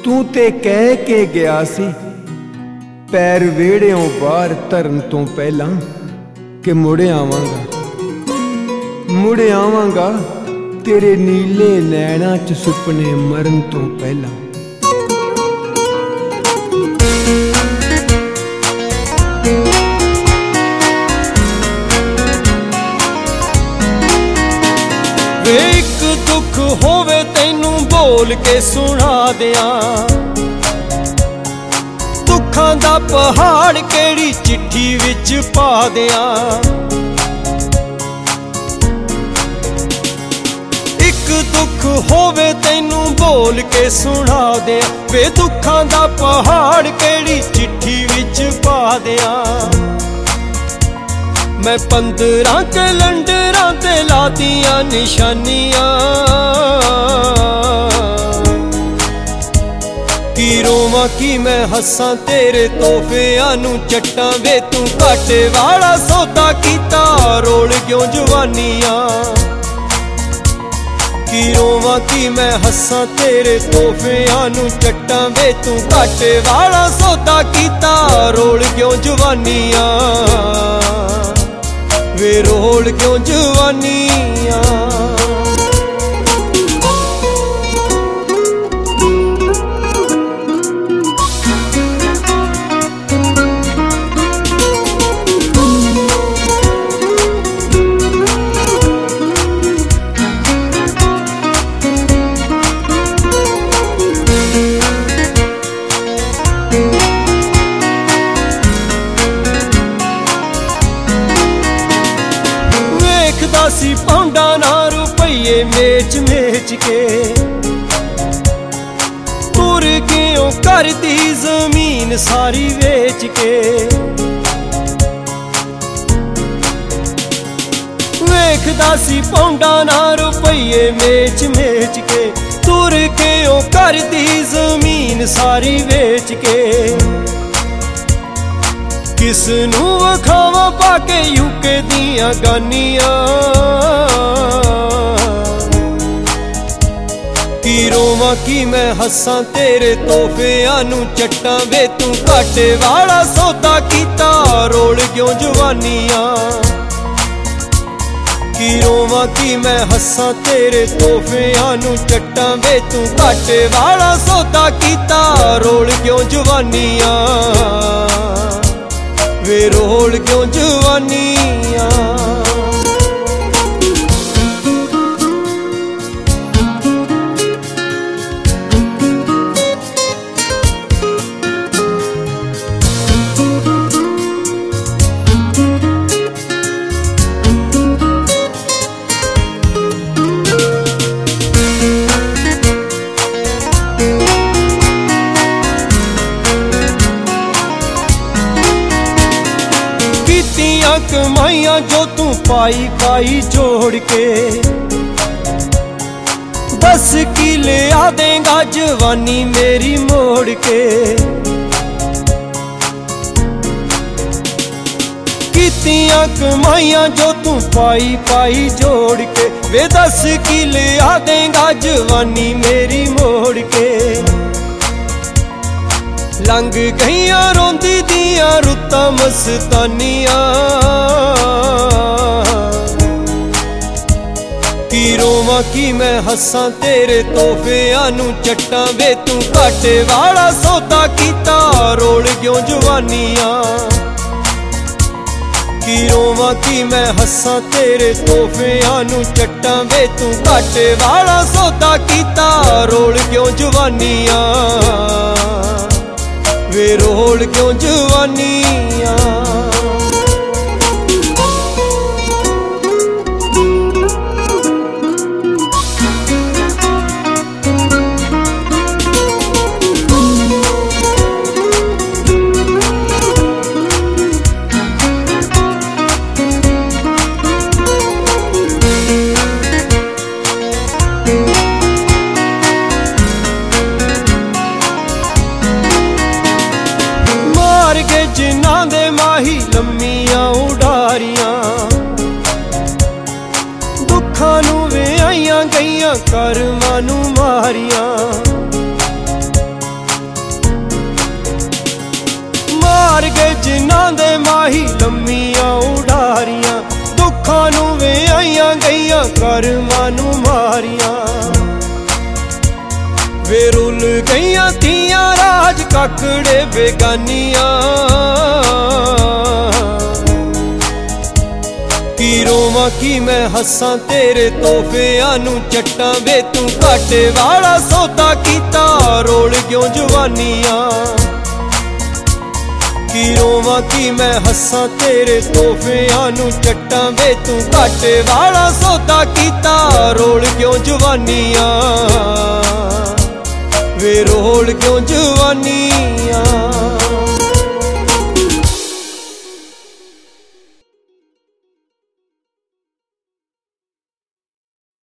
तू ते कह के गया सी पैर वेड़ियों बाहर धरन तो पहला कि मुड़ आवांगा तेरे नीले नैना च सुपने मरन तो पहला। एक दुख होवे तैनू बोल के सुना दिया, दुखां दा पहाड़ केड़ी चिट्ठी विच पा दिया। एक दुख होवे तैनू बोल के सुना दिया, वे दुखां दा पहाड़ केड़ी चिट्ठी विच पा दिया। मैं 15 कैलेंडरां ते लादियां निशानियां, की रोवां की मैं हस्सां तेरे तोहफियां नू चट्टां वे तू घाटे वाला सौदा कीता रोल क्यों जवानियां। की रोवां की मैं हस्सां तेरे तोहफियां नू चट्टां वे तू घाटे वाला सौदा कीता रोल क्यों जवानियां, वे रोल क्यों जवानियां। सी पौंडा ना रुपये मेच मेच के तुर गयो घर दी जमीन सारी वेच के। वेखदा सी पौंडा ना रुपये मेच मेच के तुर गयो घर दी जमीन सारी वेच के। किस नू वखावा पाके यूके दियां गानियां, की रोवां की मैं हस्सां तेरे तोहफियां नू चट्टां वे तू घाटे वाला सौदा कीता रोल क्यों जवानियां। की रोवां की मैं हस्सां तेरे तोहफियां नू चट्टां वे तू घाटे वाला सौदा कीता रोल क्यों जवानियां, वे रोल क्यों जवानियां। कमाइयां जो तू पाई पाई जोड़ के 10 किले आ देगा जवानी मेरी मोड़ के। कीतियां कमाइयां जो तू पाई पाई जोड़ के वे 10 किले आ देगा जवानी मेरी मोड़ के। लंघ गईयां रोंदी दियां रुत्तां मस्तानियां, की रोवां की मैं हस्सां तेरे तोहफियां नू चट्टां वे तू घाटे वाला सौदा कीता रोल क्यों जवानियां। की रोवां की मैं हस्सां तेरे तोहफियां नू चट्टां वे तू घाटे वाला सौदा कीता रोल क्यों जवानियां, वे रोल क्यों जवानियां। जिन्हां दे माही लम्मियां उडारियां, दुखां नू वे आईयां गईयां करमां नू मारियां। ਕਰਮਾਂ ਨੂੰ ਮਾਰੀਆਂ ਵੇ ਰੁੱਲ ਗਈਆਂ ਧੀਆਂ ਰਾਜ ਕਾਕੜੇ ਬੇਗਾਨੀਆਂ ਕੀ ਰੋਵਾਂ ਕੀ ਮੈਂ ਹੱਸਾਂ ਤੇਰੇ ਤੋਹਫਿਆਂ ਨੂੰ ਚੱਟਾਂ ਵੇ ਤੂੰ ਘਾਟੇ ਵਾਲਾ ਸੌਦਾ ਕੀਤਾ ਰੋਲ ਕਿਉਂ ਜਵਾਨੀਆਂ ਕੀ ਰੋਵਾਂ ਕੀ ਮੈਂ ਹੱਸਾਂ ਤੇਰੇ ਤੋਹਫਿਆਂ ਨੂੰ ਚੱਟਾਂ ਵੇ ਤੂੰ ਘਾਟੇ ਵਾਲਾ ਸੌਦਾ ਕੀਤਾ ਰੋਲ ਕਿਉਂ ਜਵਾਨੀਆਂ ਵੇ ਰੋਲ ਕਿਉਂ ਜਵਾਨੀਆਂ